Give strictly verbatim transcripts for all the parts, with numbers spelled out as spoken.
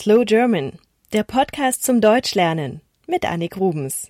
Slow German, der Podcast zum Deutschlernen mit Annik Rubens.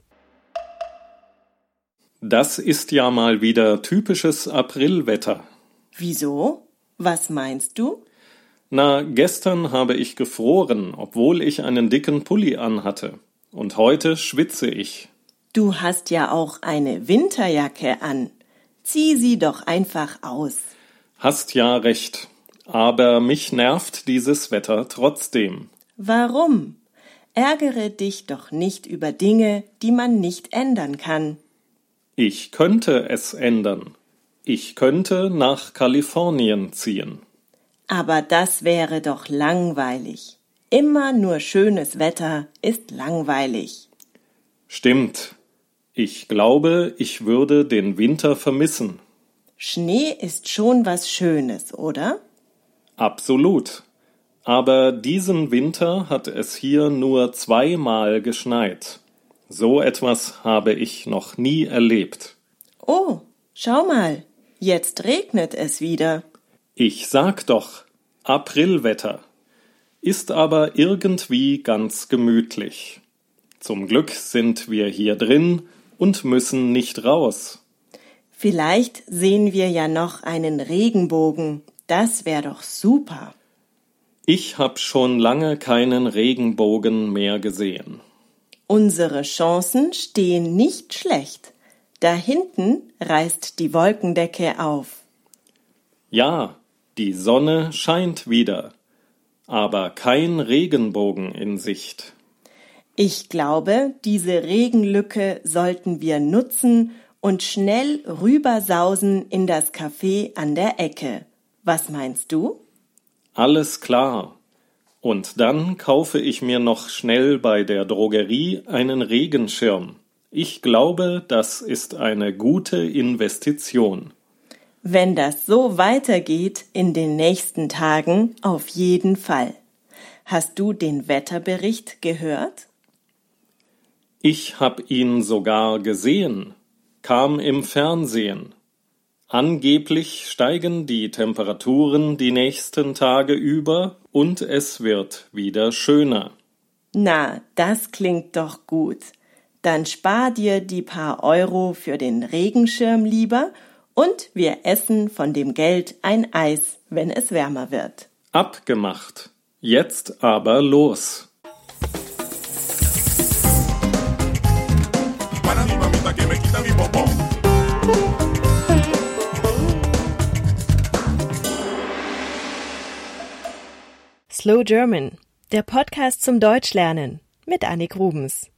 Das ist ja mal wieder typisches Aprilwetter. Wieso? Was meinst du? Na, gestern habe ich gefroren, obwohl ich einen dicken Pulli anhatte. Und heute schwitze ich. Du hast ja auch eine Winterjacke an. Zieh sie doch einfach aus. Hast ja recht. Aber mich nervt dieses Wetter trotzdem. Warum? Ärgere dich doch nicht über Dinge, die man nicht ändern kann. Ich könnte es ändern. Ich könnte nach Kalifornien ziehen. Aber das wäre doch langweilig. Immer nur schönes Wetter ist langweilig. Stimmt. Ich glaube, ich würde den Winter vermissen. Schnee ist schon was Schönes, oder? Absolut. Aber diesen Winter hat es hier nur zweimal geschneit. So etwas habe ich noch nie erlebt. Oh, schau mal, jetzt regnet es wieder. Ich sag doch, Aprilwetter. Ist aber irgendwie ganz gemütlich. Zum Glück sind wir hier drin und müssen nicht raus. Vielleicht sehen wir ja noch einen Regenbogen. Das wäre doch super. Ich hab schon lange keinen Regenbogen mehr gesehen. Unsere Chancen stehen nicht schlecht. Da hinten reißt die Wolkendecke auf. Ja, die Sonne scheint wieder, aber kein Regenbogen in Sicht. Ich glaube, diese Regenlücke sollten wir nutzen und schnell rübersausen in das Café an der Ecke. Was meinst du? Alles klar. Und dann kaufe ich mir noch schnell bei der Drogerie einen Regenschirm. Ich glaube, das ist eine gute Investition. Wenn das so weitergeht in den nächsten Tagen, auf jeden Fall. Hast du den Wetterbericht gehört? Ich hab ihn sogar gesehen, kam im Fernsehen. Angeblich steigen die Temperaturen die nächsten Tage über und es wird wieder schöner. Na, das klingt doch gut. Dann spar dir die paar Euro für den Regenschirm lieber und wir essen von dem Geld ein Eis, wenn es wärmer wird. Abgemacht. Jetzt aber los. Slow German, der Podcast zum Deutschlernen mit Annik Rubens.